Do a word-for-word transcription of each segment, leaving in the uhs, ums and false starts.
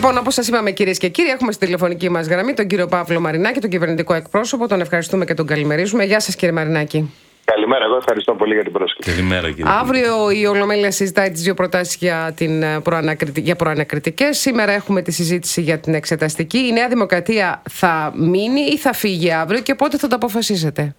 Λοιπόν, όπως σας είπαμε, κυρίες και κύριοι, έχουμε στη τηλεφωνική μας γραμμή τον κύριο Παύλο Μαρινάκη, τον κυβερνητικό εκπρόσωπο. Τον ευχαριστούμε και τον καλημερίζουμε. Γεια σας, κύριε Μαρινάκη. Καλημέρα, εγώ ευχαριστώ πολύ για την πρόσκληση. Καλημέρα, κύριε. Αύριο η Ολομέλεια συζητάει τις δύο προτάσεις για, την προανακριτι... για προανακριτικές. Σήμερα έχουμε τη συζήτηση για την εξεταστική. Η Νέα Δημοκρατία θα μείνει ή θα φύγει αύριο και πότε θα το αποφασίσετε?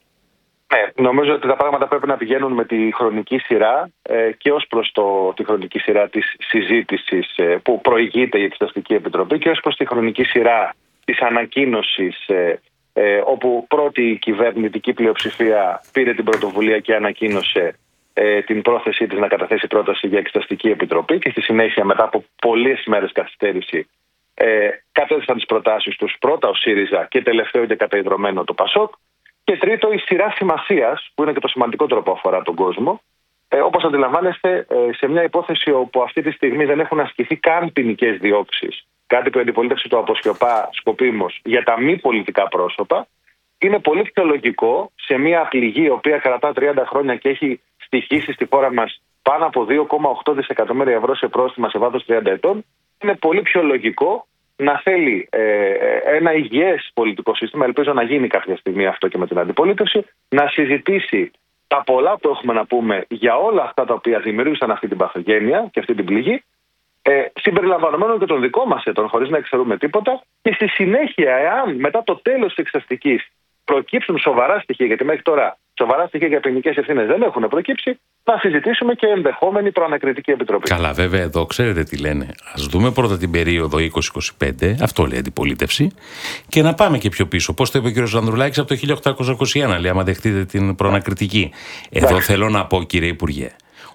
Ναι, νομίζω ότι τα πράγματα πρέπει να πηγαίνουν με τη χρονική σειρά ε, και ως προς το, τη χρονική σειρά της συζήτησης ε, που προηγείται η Εξεταστική Επιτροπή και ως προς τη χρονική σειρά της ανακοίνωσης ε, ε, όπου πρώτη η κυβερνητική πλειοψηφία πήρε την πρωτοβουλία και ανακοίνωσε ε, την πρόθεσή της να καταθέσει πρόταση για Εξεταστική Επιτροπή και στη συνέχεια μετά από πολλές μέρες καθυστέρηση ε, κατέθεσαν τις προτάσεις τους πρώτα ο ΣΥΡΙΖΑ και τελευταίο και καταϊδρωμένο το ΠΑΣΟΚ. Και τρίτο, η σειρά σημασίας, που είναι και το σημαντικότερο που αφορά τον κόσμο. Ε, όπως αντιλαμβάνεστε, ε, σε μια υπόθεση όπου αυτή τη στιγμή δεν έχουν ασκηθεί καν ποινικές διώξεις, κάτι που η αντιπολίτευση το αποσκοπά σκοπίμως για τα μη πολιτικά πρόσωπα, είναι πολύ πιο λογικό σε μια πληγή η οποία κρατά τριάντα χρόνια και έχει στοιχήσει στη χώρα μας πάνω από δύο κόμμα οκτώ δισεκατομμύρια ευρώ σε πρόστιμα σε βάθος τριάντα ετών, είναι πολύ πιο λογικό να θέλει ε, ένα υγιές πολιτικό σύστημα, ελπίζω να γίνει κάποια στιγμή αυτό και με την αντιπολίτευση, να συζητήσει τα πολλά που έχουμε να πούμε για όλα αυτά τα οποία δημιούργησαν αυτή την παθογένεια και αυτή την πληγή, ε, συμπεριλαμβανομένων και των δικών μας ετών, χωρίς να εξαιρούμε τίποτα, και στη συνέχεια, εάν μετά το τέλος της εξεταστικής προκύψουν σοβαρά στοιχεία, γιατί μέχρι τώρα σοβαρά στοιχεία για ποινικές ευθύνες δεν έχουν προκύψει, να συζητήσουμε και ενδεχόμενη προανακριτική επιτροπή. Καλά, βέβαια, εδώ ξέρετε τι λένε. Ας δούμε πρώτα την περίοδο είκοσι είκοσι πέντε, αυτό λέει η αντιπολίτευση, και να πάμε και πιο πίσω. Πώς το είπε ο κ. Ανδρουλάκης από το χίλια οκτακόσια είκοσι ένα, λέει, άμα δεχτείτε την προανακριτική. Εδώ yeah. θέλω να πω, κύριε Υπουργέ,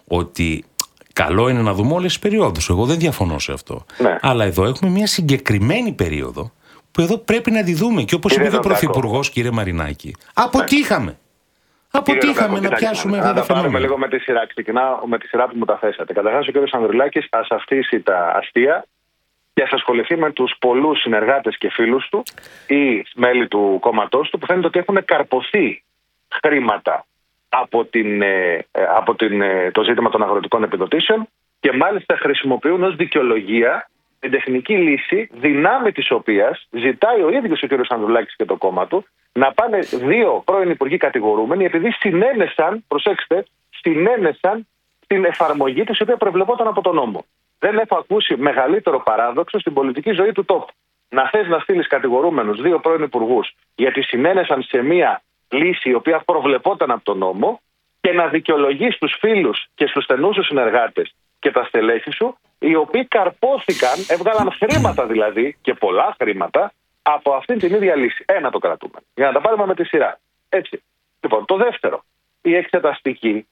ότι καλό είναι να δούμε όλες τις περιόδους. Εγώ δεν διαφωνώ σε αυτό. Ναι. Αλλά εδώ έχουμε μια συγκεκριμένη περίοδο που εδώ πρέπει να τη δούμε. Και όπως είπε και ο Πρωθυπουργός, κύριε Μαρινάκη, αποτύχαμε. Ναι. Αποτύχαμε να πιάσουμε αυτά τα φαινόμενα. Να πάρουμε λίγο με τη σειρά. Ξεκινάω με τη σειρά που μου τα θέσατε. Καταρχάς, ο κ. Ανδρουλάκης ας αφήσει τα αστεία και ας ασχοληθεί με τους πολλούς συνεργάτες και φίλους του ή μέλη του κόμματός του που φαίνεται ότι έχουν καρποθεί χρήματα από, την, από την, το ζήτημα των αγροτικών επιδοτήσεων και μάλιστα χρησιμοποιούν ως δικαιολογία την τεχνική λύση, δυνάμει της οποίας ζητάει ο ίδιος ο κ. Ανδρουλάκης και το κόμμα του να πάνε δύο πρώην υπουργοί κατηγορούμενοι επειδή συνένεσαν, προσέξτε, συνένεσαν την εφαρμογή της η οποία προβλεπόταν από τον νόμο. Δεν έχω ακούσει μεγαλύτερο παράδοξο στην πολιτική ζωή του τόπου. Να θες να στείλεις κατηγορούμενους δύο πρώην υπουργούς γιατί συνένεσαν σε μία λύση η οποία προβλεπόταν από τον νόμο και να δικαιολογείς τους φίλους και στους στενούς σου συνεργάτες και τα στελέχη σου, οι οποίοι καρπόθηκαν, έβγαλαν χρήματα δηλαδή και πολλά χρήματα από αυτήν την ίδια λύση. Ένα το κρατούμε. Για να τα πάρουμε με τη σειρά. Έτσι. Λοιπόν, το δεύτερο. Η εξεταστική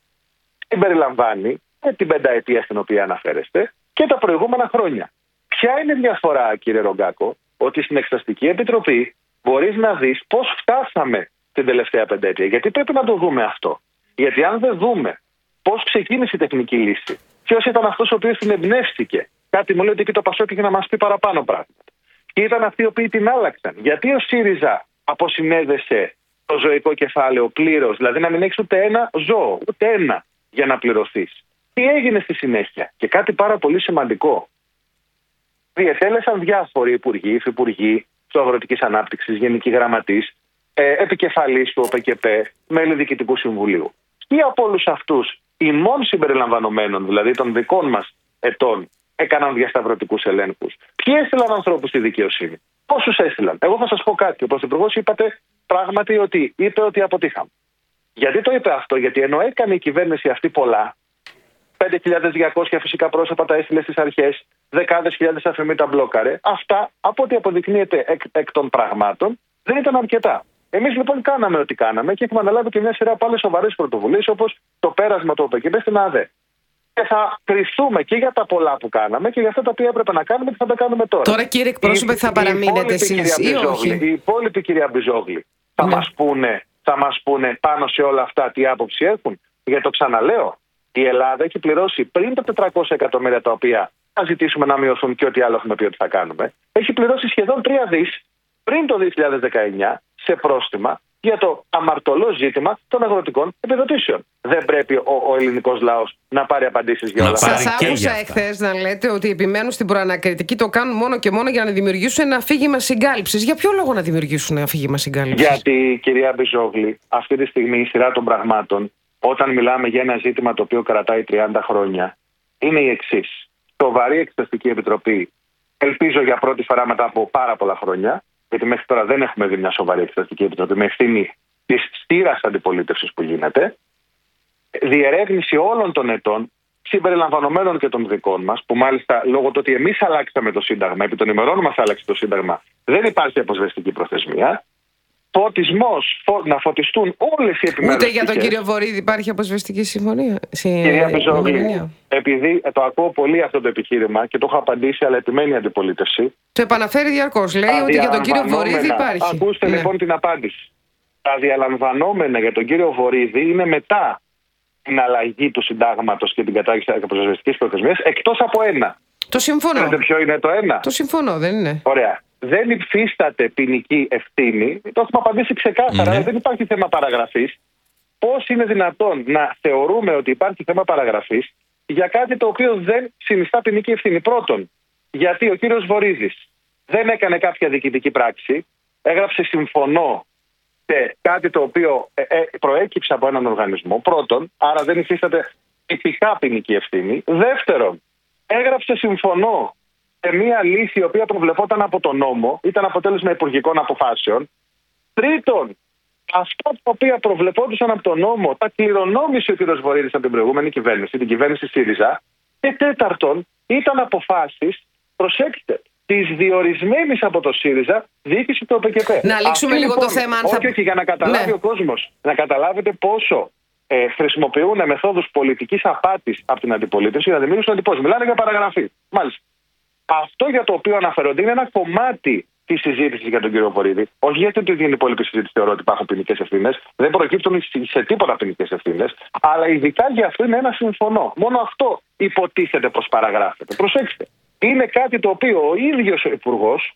συμπεριλαμβάνει και την πενταετία στην οποία αναφέρεστε και τα προηγούμενα χρόνια. Ποια είναι η διαφορά, κύριε Ρογκάκο, ότι στην Εξεταστική Επιτροπή μπορείς να δεις πώς φτάσαμε την τελευταία πενταετία. Γιατί πρέπει να το δούμε αυτό. Γιατί αν δεν δούμε πώς ξεκίνησε η τεχνική λύση, ποιος ήταν αυτός ο οποίος την εμπνεύστηκε, κάτι μου λέει ότι και το ΠΑΣΟΚ είχε να μας πει παραπάνω πράγματα. Και ήταν αυτοί οι οποίοι την άλλαξαν. Γιατί ο ΣΥΡΙΖΑ αποσυνέδεσε το ζωικό κεφάλαιο πλήρως, δηλαδή να μην έχεις ούτε ένα ζώο, ούτε ένα για να πληρωθείς. Τι έγινε στη συνέχεια? Και κάτι πάρα πολύ σημαντικό. Διετέλεσαν διάφοροι υπουργοί, υφυπουργοί της Αγροτικής Ανάπτυξης, γενικοί γραμματείς, ε, επικεφαλής του ΟΠΕΚΕΠ, μέλη Διοικητικού Συμβουλίου. Ποιοι από όλους αυτούς, ημών συμπεριλαμβανομένων, δηλαδή των δικών μας ετών, έκαναν διασταυρωτικούς ελέγχους? Ποιοι έστειλαν ανθρώπους στη δικαιοσύνη? Πόσους έστειλαν? Εγώ θα σας πω κάτι. Ο Πρωθυπουργός είπατε πράγματι ότι είπε ότι αποτύχαμε. Γιατί το είπε αυτό? Γιατί ενώ έκανε η κυβέρνηση αυτή πολλά, πέντε χιλιάδες διακόσια φυσικά πρόσωπα τα έστειλε στις αρχές, δεκάδες χιλιάδες αφημί τα μπλόκαρε, αυτά από ό,τι αποδεικνύεται εκ, εκ των πραγμάτων δεν ήταν αρκετά. Εμείς λοιπόν κάναμε ό,τι κάναμε και έχουμε αναλάβει και μια σειρά από άλλες σοβαρές πρωτοβουλίες όπως το πέρασμα του ΟΠΕΚΕΠ στην ΑΔΕ. Και θα κρυφθούμε και για τα πολλά που κάναμε και για αυτά τα οποία έπρεπε να κάνουμε και θα τα κάνουμε τώρα. Τώρα, κύριε εκπρόσωπε, θα παραμείνετε εσείς ή όχι? Η υπόλοιπη κυρία Μπιζόγλη θα, ναι. μας πούνε, θα μας πούνε πάνω σε όλα αυτά τι άποψη έχουν. Γιατί το ξαναλέω, η Ελλάδα έχει πληρώσει πριν τα τετρακόσια εκατομμύρια τα οποία θα ζητήσουμε να μειωθούν και ό,τι άλλο έχουμε πει ότι θα κάνουμε. Έχει πληρώσει σχεδόν τρία δις πριν το δύο χιλιάδες δεκαεννιά σε πρόστιμα για το αμαρτωλό ζήτημα των αγροτικών επιδοτήσεων. Δεν πρέπει ο, ο ελληνικός λαός να πάρει απαντήσεις για όλα αυτά. Σας άκουσα εχθές να λέτε ότι επιμένουν στην προανακριτική, το κάνουν μόνο και μόνο για να δημιουργήσουν ένα αφήγημα συγκάλυψης. Για ποιο λόγο να δημιουργήσουν ένα αφήγημα συγκάλυψης? Γιατί, κυρία Μπιζόγλη, αυτή τη στιγμή η σειρά των πραγμάτων, όταν μιλάμε για ένα ζήτημα το οποίο κρατάει τριάντα χρόνια, είναι η εξής. Σοβαρή Εξεταστική Επιτροπή, ελπίζω για πρώτη φορά μετά από πάρα πολλά χρόνια, γιατί μέχρι τώρα δεν έχουμε δει μια σοβαρή Εξεταστική Επιτροπή με ευθύνη της στήρας αντιπολίτευσης που γίνεται, διερεύνηση όλων των ετών, συμπεριλαμβανομένων και των δικών μας, που μάλιστα λόγω του ότι εμείς αλλάξαμε το Σύνταγμα, επί των ημερών μας άλλαξε το Σύνταγμα, δεν υπάρχει αποσβεστική προθεσμία. Φωτισμός, φω... να φωτιστούν όλες οι επιμέρους. Ούτε για τον κύριο Βορίδη υπάρχει αποσβεστική συμφωνία. Κυρία Μπιζόγλη, επειδή το ακούω πολύ αυτό το επιχείρημα και το έχω απαντήσει, αλλά επιμένει η αντιπολίτευση. Το επαναφέρει διαρκώς. Λέει ότι για τον κύριο Βορίδη υπάρχει. Ακούστε ναι. λοιπόν την απάντηση. Τα διαλαμβανόμενα για τον κύριο Βορίδη είναι μετά την αλλαγή του συντάγματος και την κατάργηση της αποσβεστικής προθεσμίας, εκτός από ένα. Το συμφωνώ. Ξέρετε ποιο είναι το ένα? Το συμφωνώ, δεν είναι? Ωραία. Δεν υφίσταται ποινική ευθύνη. Το έχουμε απαντήσει ξεκάθαρα. Mm-hmm. Δεν υπάρχει θέμα παραγραφής. Πώς είναι δυνατόν να θεωρούμε ότι υπάρχει θέμα παραγραφής για κάτι το οποίο δεν συνιστά ποινική ευθύνη? Πρώτον, γιατί ο κύριος Βορίδης δεν έκανε κάποια διοικητική πράξη, έγραψε συμφωνώ σε κάτι το οποίο ε, ε, προέκυψε από έναν οργανισμό. Πρώτον, άρα δεν υφίσταται τυπικά ποινική ευθύνη. Δεύτερον, έγραψε συμφωνώ σε μια λύση η οποία προβλεπόταν από τον νόμο, ήταν αποτέλεσμα υπουργικών αποφάσεων. Τρίτον, αυτά τα οποία προβλεπόντουσαν από τον νόμο τα κληρονόμησε ο κ. Βορίδης από την προηγούμενη κυβέρνηση, την κυβέρνηση ΣΥΡΙΖΑ. Και τέταρτον, ήταν αποφάσεις, προσέξτε, της διορισμένης από το ΣΥΡΙΖΑ διοίκηση του ΟΠΕΚΕΠΕ. Να λήξουμε λίγο λοιπόν, το θέμα. Αν όχι, θα... όχι, για να καταλάβει ναι. ο κόσμος, να καταλάβετε πόσο ε, χρησιμοποιούν μεθόδους πολιτικής απάτης από την αντιπολίτευση για να δημιουργήσουν εντυπώσεις. Μιλάνε για παραγραφή. Μάλιστα. Αυτό για το οποίο αναφέρονται είναι ένα κομμάτι τη συζήτηση για τον κύριο Βορίδη. Όχι γιατί την υπόλοιπη συζήτηση θεωρώ ότι υπάρχουν ποινικές ευθύνες, δεν προκύπτουν σε τίποτα ποινικές ευθύνες, αλλά ειδικά για αυτό είναι ένα συμφωνώ. Μόνο αυτό υποτίθεται πως παραγράφεται. Προσέξτε. Είναι κάτι το οποίο ο ίδιος ο Υπουργός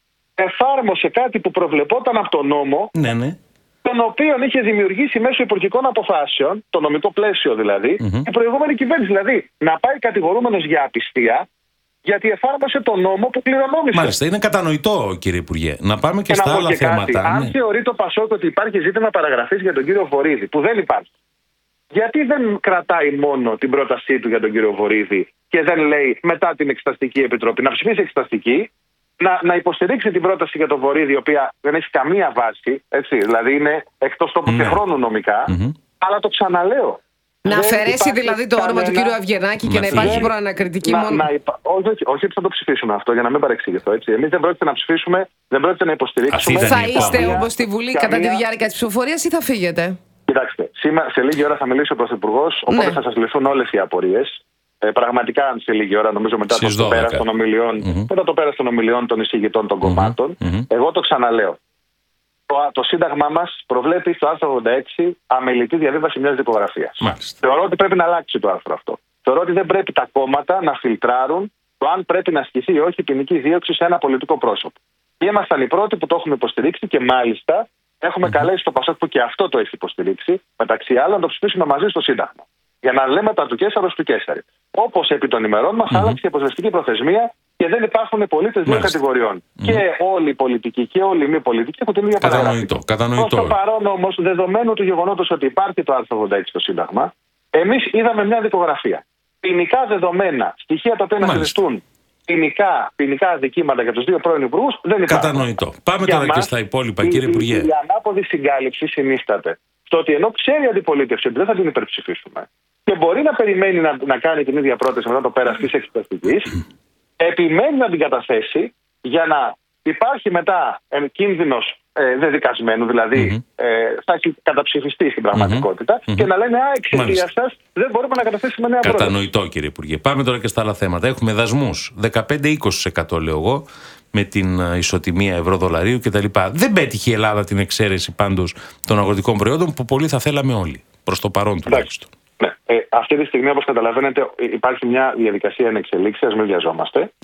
εφάρμοσε κάτι που προβλεπόταν από τον νόμο, ναι, ναι. τον οποίο είχε δημιουργήσει μέσω υπουργικών αποφάσεων, το νομικό πλαίσιο δηλαδή, mm-hmm. η προηγούμενη κυβέρνηση. Δηλαδή να πάει κατηγορούμενος για απιστία, γιατί εφάρμοσε τον νόμο που κληρονόμησε. Μάλιστα, είναι κατανοητό, κύριε Υπουργέ. Να πάμε και, και στα άλλα και θέματα. Κάτι. Αν ναι. θεωρεί το Πασόκ ότι υπάρχει ζήτημα παραγραφής για τον κύριο Βορίδη, που δεν υπάρχει, γιατί δεν κρατάει μόνο την πρότασή του για τον κύριο Βορίδη και δεν λέει μετά την Εξεταστική Επιτροπή να ψηφίσει εξεταστική, να, να υποστηρίξει την πρόταση για τον Βορίδη, η οποία δεν έχει καμία βάση, έτσι, δηλαδή είναι εκτός τόπου mm-hmm. και χρόνου νομικά, mm-hmm. αλλά το ξαναλέω. Να αφαιρέσει δηλαδή το όνομα κανένα... του κύριου Αυγερνάκη και να υπάρχει προανακριτική να, μόνο. Να υπα... όχι, όχι, όχι ότι θα το ψηφίσουμε αυτό, για να μην παρεξηγηθώ. Εμείς δεν πρόκειται να ψηφίσουμε, δεν πρόκειται να υποστηρίξουμε. Θα είστε όπως στη Βουλή καμία... κατά τη διάρκεια της ψηφοφορίας ή θα φύγετε? Κοιτάξτε, σήμερα, σε λίγη ώρα θα μιλήσει ο Πρωθυπουργός, οπότε ναι. θα σας λυθούν όλες οι απορίες. Ε, πραγματικά, σε λίγη ώρα, νομίζω μετά το, το πέρας των ομιλιών, mm-hmm. μετά το πέρας των ομιλιών των εισηγητών των mm-hmm. κομμάτων, mm-hmm. εγώ το ξαναλέω. Το, το Σύνταγμά μας προβλέπει στο άρθρο ογδόντα έξι αμελητή διαβίβαση μιας δικογραφίας. Θεωρώ ότι πρέπει να αλλάξει το άρθρο αυτό. Θεωρώ ότι δεν πρέπει τα κόμματα να φιλτράρουν το αν πρέπει να ασκηθεί ή όχι ποινική δίωξη σε ένα πολιτικό πρόσωπο. Και ήμασταν οι πρώτοι που το έχουμε υποστηρίξει και μάλιστα έχουμε mm-hmm. καλέσει το Πασόκ που και αυτό το έχει υποστηρίξει, μεταξύ άλλων, να το ψηφίσουμε μαζί στο Σύνταγμα. Για να λέμε τα του Καίσαρος του Καίσαρη. Όπως επί των ημερών μας mm-hmm. άλλαξε η αποσβεστική προθεσμία και δεν υπάρχουν πολίτες δύο κατηγοριών. Mm-hmm. Και όλοι οι πολιτικοί και όλοι οι μη πολιτικοί έχουν την ίδια παραγραφή. Προς το παρόν όμως, δεδομένου του γεγονότος ότι υπάρχει το άρθρο ογδόντα έξι στο Σύνταγμα, εμείς είδαμε μια δικογραφία. Ποινικά δεδομένα, στοιχεία τα οποία να συζητούν ποινικά, ποινικά αδικήματα για τους δύο πρώην υπουργούς δεν υπάρχουν. Κατανοητό. Πάμε για τώρα μας, και στα υπόλοιπα, κύριε Υπουργέ. Η, η ανάποδη συγκάλυψη συνίσταται στο ότι ενώ ξέρει η αντιπολίτευση ότι δεν θα την υπερψηφίσουμε και μπορεί να περιμένει να, να κάνει την ίδια πρόταση μετά το πέρας της εξεταστικής, επιμένει να την καταθέσει για να υπάρχει μετά ε, κίνδυνος ε, δεδικασμένου, δηλαδή mm-hmm. ε, θα έχει καταψηφιστεί στην πραγματικότητα mm-hmm. και να λένε α, εξαιτίας σας δεν μπορούμε να καταθέσουμε νέα πρόταση. Κατανοητό, κύριε Υπουργέ. Πάμε τώρα και στα άλλα θέματα. Έχουμε δασμούς δεκαπέντε με είκοσι τοις εκατό λέω εγώ, με την ισοτιμία ευρώ-δολαρίου κτλ. Δεν πέτυχε η Ελλάδα την εξαίρεση πάντως των αγροτικών προϊόντων που πολύ θα θέλαμε όλοι. Προς το παρόν τουλάχιστον. Ναι. Ε, αυτή τη στιγμή, όπως καταλαβαίνετε, υπάρχει μια διαδικασία εν εξελίξη, ας μην βιαζόμαστε. Ναι. Ε,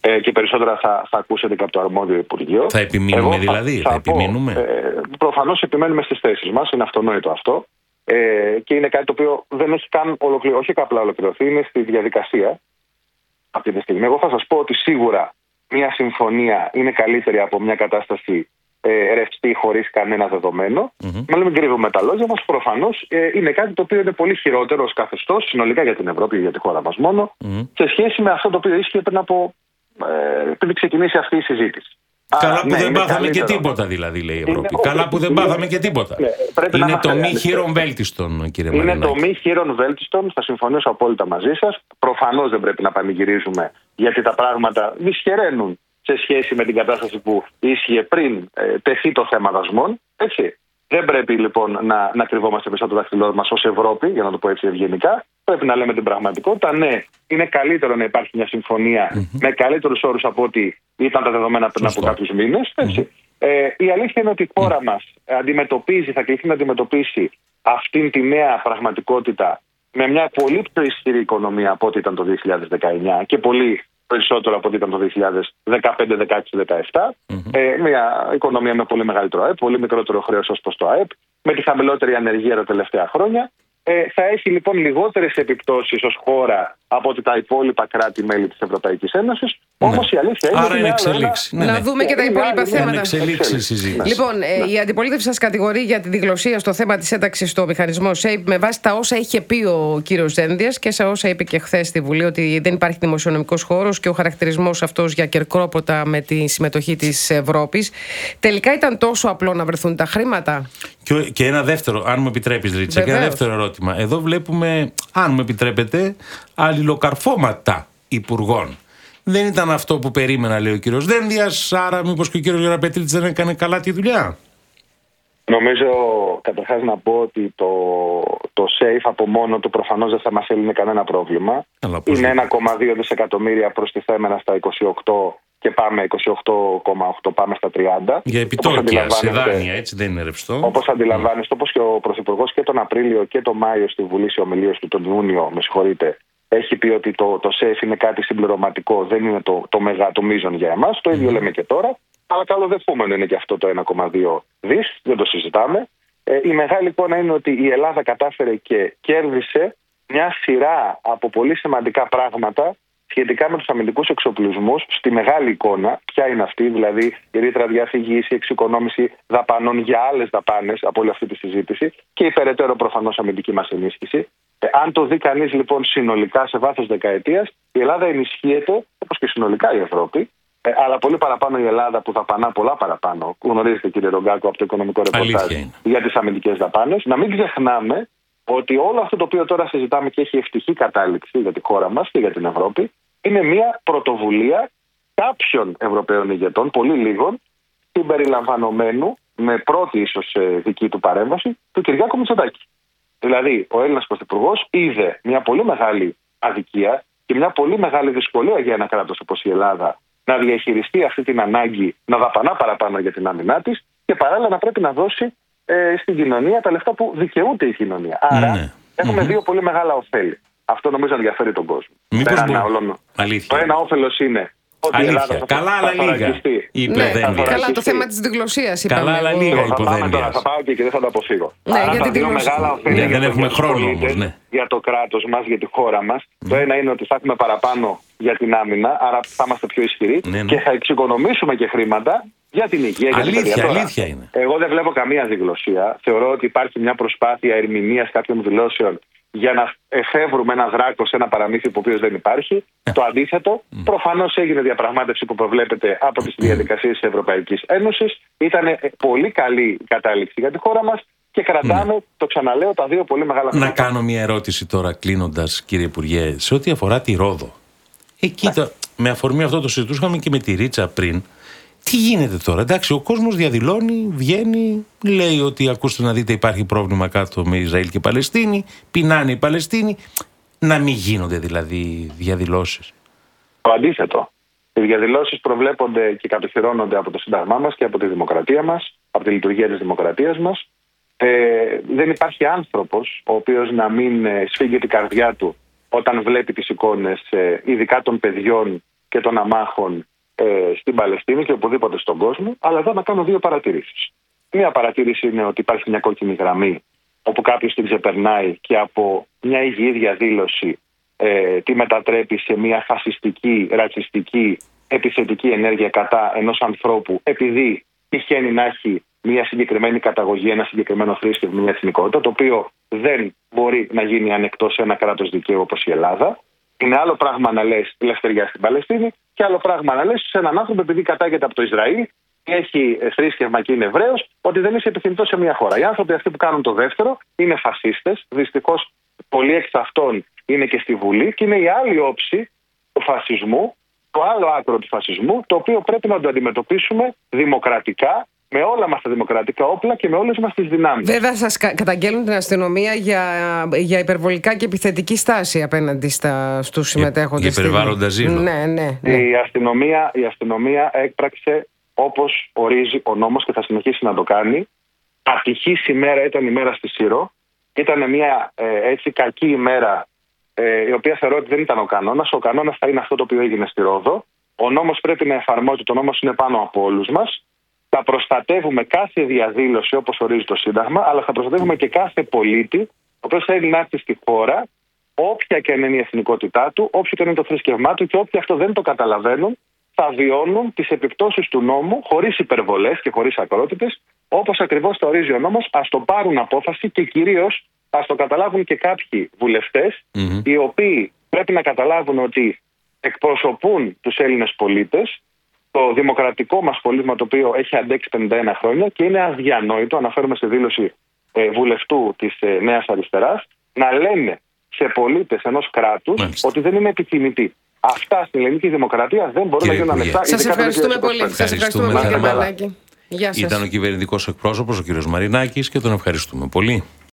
ε, και περισσότερα θα, θα ακούσετε και από το αρμόδιο Υπουργείο. Θα επιμείνουμε Εγώ, δηλαδή, θα, θα, θα επιμείνουμε. Ε, προφανώς επιμένουμε στις θέσεις μας, είναι αυτονόητο αυτό. Ε, και είναι κάτι το οποίο δεν έχει καν ολοκληρωθεί, όχι απλά ολοκληρωθεί, είναι στη διαδικασία αυτή τη στιγμή. Εγώ θα σας πω ότι σίγουρα μια συμφωνία είναι καλύτερη από μια κατάσταση ε, ρευστή χωρίς κανένα δεδομένο. Mm-hmm. Μα μην κρύβουμε τα λόγια μας. Προφανώς ε, είναι κάτι το οποίο είναι πολύ χειρότερο ως καθεστώς συνολικά για την Ευρώπη, για τη χώρα μας μόνο, mm-hmm. σε σχέση με αυτό το οποίο ίσχυε πριν από ε, πριν ξεκινήσει αυτή η συζήτηση. Καλά Α, που ναι, δεν πάθαμε καλύτερο. και τίποτα, δηλαδή, λέει η Ευρώπη. Είναι, Καλά όχι, που δεν είναι, πάθαμε και τίποτα. Ναι, είναι το μη χείρον βέλτιστον, κύριε Είναι Μαρινάκη. το μη χείρον βέλτιστον, θα συμφωνήσω απόλυτα μαζί σας. Προφανώς δεν πρέπει να πανηγυρίζουμε, γιατί τα πράγματα δυσχεραίνουν σε σχέση με την κατάσταση που ίσχυε πριν ε, τεθεί το θέμα δασμών. Έτσι. Δεν πρέπει λοιπόν να, να κρυβόμαστε πίσω από το δάχτυλό μας ως Ευρώπη, για να το πω έτσι ευγενικά. Πρέπει να λέμε την πραγματικότητα. Ναι, είναι καλύτερο να υπάρχει μια συμφωνία mm-hmm. με καλύτερους όρους από ό,τι ήταν τα δεδομένα πριν από κάποιους μήνες. Έτσι. Mm-hmm. Ε, η αλήθεια είναι ότι η χώρα mm-hmm. μας αντιμετωπίζει, θα κληθεί να αντιμετωπίσει αυτήν τη νέα πραγματικότητα με μια πολύ πιο ισχυρή οικονομία από ό,τι ήταν το δύο χιλιάδες δεκαεννιά και πολύ περισσότερο από ό,τι ήταν το δύο χιλιάδες δεκαπέντε, δεκαέξι, δεκαεπτά. Mm-hmm. Ε, μια οικονομία με πολύ μεγαλύτερο ΑΕΠ, πολύ μικρότερο χρέος ως προς το ΑΕΠ, με τη χαμηλότερη ανεργία τα τελευταία χρόνια. Ε, θα έχει λοιπόν λιγότερες επιπτώσεις ως χώρα από ότι τα υπόλοιπα κράτη-μέλη της Ευρωπαϊκής Ένωσης. Ναι. Όμως η αλήθεια είναι. Άρα ότι είναι εξελίξη. Ναι, ναι. Να δούμε και τα υπόλοιπα θέματα. Είναι εξελίξη συζήτηση. Λοιπόν, ε, ναι. η αντιπολίτευση σας κατηγορεί για τη διγλωσία στο θέμα της ένταξης στο μηχανισμό ΣΕΙΠ με βάση τα όσα είχε πει ο κύριος Δένδιας και σε όσα είπε και χθες στη Βουλή, ότι δεν υπάρχει δημοσιονομικός χώρος και ο χαρακτηρισμός αυτός για κερκρόποτα με τη συμμετοχή της Ευρώπης. Τελικά ήταν τόσο απλό να βρεθούν τα χρήματα? Και, και ένα δεύτερο, αν μου επιτρέπεις, Ρίτσα, και ένα δεύτερο ερώτημα. Εδώ βλέπουμε, αν μου επιτρέπετε, αλληλοκαρφώματα υπουργών. Δεν ήταν αυτό που περίμενα, λέει ο κύριος Δένδιας, άρα μήπως και ο κύριος Γεραπετρίτης δεν έκανε καλά τη δουλειά? Νομίζω, καταρχάς να πω ότι το, το SAFE από μόνο του προφανώς δεν θα μας έλυνε κανένα πρόβλημα. Αλλά είναι ένα κόμμα δύο δισεκατομμύρια προστιθέμενα στα είκοσι οκτώ και πάμε είκοσι οκτώ κόμμα οκτώ, πάμε στα τριάντα. Για επιτόκια, σε δάνεια, έτσι δεν είναι ρευστό. Όπως αντιλαμβάνεστε, όπως και ο Πρωθυπουργός και τον Απρίλιο και τον Μάιο στη Βουλή σε ομιλίες του τον Ιούνιο, με συγχωρείτε, έχει πει ότι το, το SAFE είναι κάτι συμπληρωματικό, δεν είναι το, το μεγάλο το μείζον για εμάς. Το ίδιο mm. λέμε και τώρα. Αλλά καλοδεχούμενο είναι και αυτό το ένα κόμμα δύο δις, δεν το συζητάμε. Ε, η μεγάλη εικόνα είναι ότι η Ελλάδα κατάφερε και κέρδισε μια σειρά από πολύ σημαντικά πράγματα σχετικά με τους αμυντικούς εξοπλισμούς στη μεγάλη εικόνα. Ποια είναι αυτή, δηλαδή η ρήτρα διαφυγής, η εξοικονόμηση δαπανών για άλλες δαπάνες από όλη αυτή τη συζήτηση και η περαιτέρω προφανώς αμυντική μας ενίσχυση. Ε, αν το δει κανείς λοιπόν συνολικά σε βάθος δεκαετίας, η Ελλάδα ενισχύεται, όπως και συνολικά η Ευρώπη. Ε, αλλά πολύ παραπάνω η Ελλάδα που δαπανά πολλά παραπάνω. Γνωρίζετε, κύριε Ρογκάκο, από το οικονομικό ρεπορτάζ για τις αμυντικές δαπάνες. Να μην ξεχνάμε ότι όλο αυτό το οποίο τώρα συζητάμε και έχει ευτυχή κατάληξη για τη χώρα μας και για την Ευρώπη, είναι μια πρωτοβουλία κάποιων Ευρωπαίων ηγετών, πολύ λίγων, συμπεριλαμβανομένου, με πρώτη ίσως δική του παρέμβαση, του Κυριάκου Μητσοτάκη. Δηλαδή, ο Έλληνας Πρωθυπουργός είδε μια πολύ μεγάλη αδικία και μια πολύ μεγάλη δυσκολία για ένα κράτος όπως η Ελλάδα να διαχειριστεί αυτή την ανάγκη να δαπανά παραπάνω για την άμυνά της και παράλληλα να πρέπει να δώσει ε, στην κοινωνία τα λεφτά που δικαιούται η κοινωνία. Άρα ναι. έχουμε mm-hmm. δύο πολύ μεγάλα ωφέλη. Αυτό νομίζω ενδιαφέρει τον κόσμο. Μήπως μπο... Το ένα όφελος είναι ότι η Ελλάδα θα, καλά, αλλά λίγα. Ναι, καλά, το θέμα της διγλωσίας είπαμε. Καλά, αλλά λίγα υποδένειας. Θα πάω και δεν θα το αποφύγω. Ναι, Άρα, για τα δύο μεγάλα ωφέλη ναι, δεν έχουμε χρόνο όμως, ναι. για το κράτος μας, για τη χώρα μας. Mm. Το ένα είναι ότι θα έχουμε παραπάνω για την άμυνα, άρα θα είμαστε πιο ισχυροί ναι, ναι. και θα εξοικονομήσουμε και χρήματα για την υγεία και αλήθεια, την παιδεία. Αλήθεια είναι. Εγώ δεν βλέπω καμία διγλωσία. Θεωρώ ότι υπάρχει μια προσπάθεια ερμηνείας κάποιων δηλώσεων για να εφεύρουμε ένα δράκο σε ένα παραμύθι που ο οποίος δεν υπάρχει. Το αντίθετο, mm. προφανώς έγινε διαπραγμάτευση που προβλέπεται από τις διαδικασίες της Ευρωπαϊκής Ένωσης. Ήταν πολύ καλή κατάληξη για τη χώρα μας και κρατάμε, mm. το ξαναλέω, τα δύο πολύ μεγάλα θέματα. Να κάνω μια ερώτηση τώρα κλείνοντας, κύριε Υπουργέ, σε ό,τι αφορά τη Ρόδο. Εκεί, το, με αφορμή αυτό το συζητούσαμε και με τη Ρίτσα πριν. Τι γίνεται τώρα? Εντάξει, ο κόσμος διαδηλώνει, βγαίνει, λέει ότι ακούστε να δείτε υπάρχει πρόβλημα κάτω με Ισραήλ και Παλαιστίνη, πεινάνε οι Παλαιστίνοι. Να μην γίνονται δηλαδή διαδηλώσεις? Το αντίθετο. Οι διαδηλώσεις προβλέπονται και κατοχυρώνονται από το Σύνταγμά μας και από τη δημοκρατία μας, από τη λειτουργία της δημοκρατίας μας. Ε, δεν υπάρχει άνθρωπος ο οποίος να μην σφίγγει την καρδιά του όταν βλέπει τις εικόνες, ειδικά των παιδιών και των αμάχων ε, στην Παλαιστίνη και οπουδήποτε στον κόσμο, αλλά εδώ να κάνω δύο παρατηρήσεις. Μία παρατήρηση είναι ότι υπάρχει μια κόκκινη γραμμή όπου κάποιος την ξεπερνάει και από μια υγιή διαδήλωση ε, τη μετατρέπει σε μια φασιστική, ρατσιστική, επιθετική ενέργεια κατά ενός ανθρώπου, επειδή τυχαίνει να έχει μια συγκεκριμένη καταγωγή, ένα συγκεκριμένο θρήσκευμα, μια εθνικότητα, το οποίο δεν μπορεί να γίνει ανεκτό σε ένα κράτος δικαίου όπως η Ελλάδα. Είναι άλλο πράγμα να λες ελευθερία στην Παλαιστίνη και άλλο πράγμα να λες σε έναν άνθρωπο, επειδή κατάγεται από το Ισραήλ, έχει θρήσκευμα και είναι Εβραίος, ότι δεν είσαι επιθυμητός σε μια χώρα. Οι άνθρωποι αυτοί που κάνουν το δεύτερο είναι φασίστες. Δυστυχώς, πολλοί εξ αυτών είναι και στη Βουλή και είναι η άλλη όψη του φασισμού, το άλλο άκρο του φασισμού, το οποίο πρέπει να το αντιμετωπίσουμε δημοκρατικά, με όλα μας τα δημοκρατικά όπλα και με όλες μας τις δυνάμεις. Βέβαια, σας καταγγέλνουν την αστυνομία για, για υπερβολικά και επιθετική στάση απέναντι στα, στους συμμετέχοντες. Για υπερβάλλοντα ζήλο. Ναι, ναι, ναι. Η αστυνομία, η αστυνομία έκπραξε όπως ορίζει ο νόμος και θα συνεχίσει να το κάνει. Ατυχής ημέρα ήταν η μέρα στη Σύρο. Ήταν μια ε, έτσι κακή ημέρα, ε, η οποία θεωρώ ότι δεν ήταν ο κανόνας. Ο κανόνας θα είναι αυτό το οποίο έγινε στη Ρόδο. Ο νόμος πρέπει να εφαρμόζεται, ο νόμος είναι πάνω από όλους μας. Θα προστατεύουμε κάθε διαδήλωση όπως ορίζει το Σύνταγμα, αλλά θα προστατεύουμε και κάθε πολίτη, ο οποίος θέλει να έρθει στη χώρα, όποια και αν είναι η εθνικότητά του, όποιο και αν είναι το θρησκευμά του, και όποιοι αυτό δεν το καταλαβαίνουν, θα βιώνουν τις επιπτώσεις του νόμου χωρίς υπερβολές και χωρίς ακρότητες, όπως ακριβώς το ορίζει ο νόμος. Ας το πάρουν απόφαση και κυρίως ας το καταλάβουν και κάποιοι βουλευτές, mm-hmm. οι οποίοι πρέπει να καταλάβουν ότι εκπροσωπούν τους Έλληνες πολίτες, το δημοκρατικό μας πολίτημα, το οποίο έχει αντέξει πενήντα ένα χρόνια, και είναι αδιανόητο, αναφέρομαι στη δήλωση ε, βουλευτού της ε, Νέας Αριστεράς, να λένε σε πολίτες ενός κράτους Μάλιστα. ότι δεν είναι επιθυμητοί. Αυτά στην ελληνική δημοκρατία δεν μπορούν Κύριε να γίνουν ανοιχτά. Σας ευχαριστούμε πολύ. Σας ευχαριστούμε πολύ, κύριε Μαρινάκη. Γεια σας. Ήταν ο κυβερνητικός εκπρόσωπος, ο κύριος Μαρινάκης, και τον ευχαριστούμε πολύ.